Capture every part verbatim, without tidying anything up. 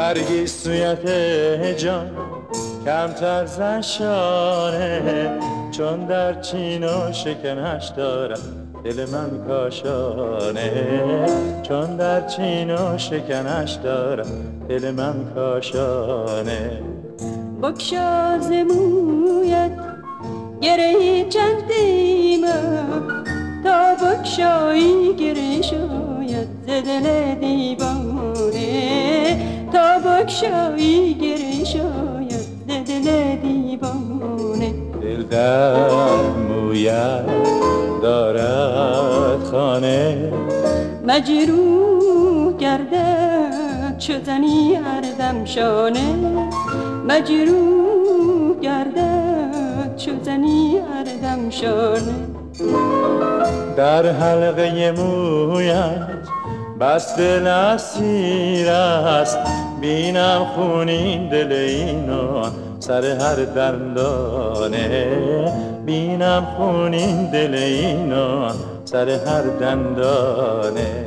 برگی سویت جان کمتر زشانه، چون در چین و شکنش دارم دل من کاشانه، چون در چین و شکنش دارم دل من کاشانه. بگشا ز مویت گره چندیمه، تا بگشایی گره شاید ز دل دیوانه، تا بگشایی گره شاید ز دل دیوانه. دل در مویت دارد خانه، مجروح گردد چو زنی هر دم شانه، مجروح گردد چو زنی هر دم شانه. در حلقه مویت بس دل اسیر است، بینم خونین دل اینو سر هر دندانه، بینم خونین دل اینو سر هر دندانه.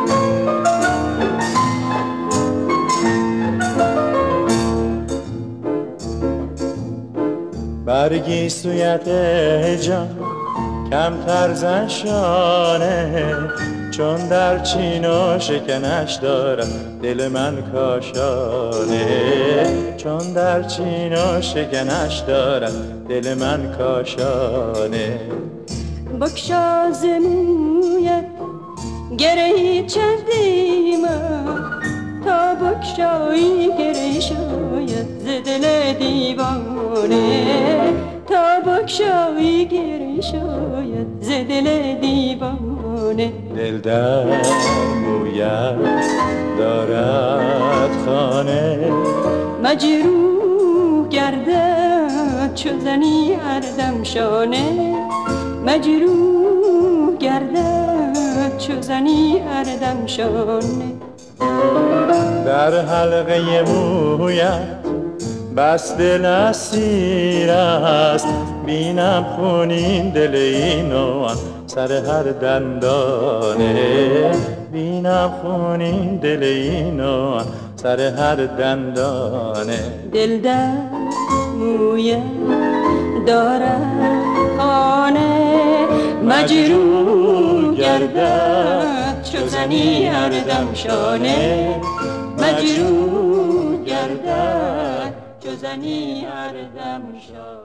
برگی سویت جان کمتر زشانه، چون در چین و شکنش دارم دل من کاشانه، چون در چین و شکنش دارم دل من کاشانه. بگشا ز مویت گره چندیمه، تا بگشایی گره شاید ز دل دیوانه، تا بگشایی گره شاید ز دل دیوانه. دل در مویت دارد خانه، مجروح گردد چو زنی هر دم شانه، مجروح گردد چو زنی هر دم شانه. در حلقه مویت بس دل اسیر است، بینم خونین دل اینو سر هر دندانه، بینم خونین دل اینو سر هر دندانه. دل در مویت دارد خانه، مجروح گردد چو زنی هر دم شانه، مجروح گردد چو زنی هر دم شانه.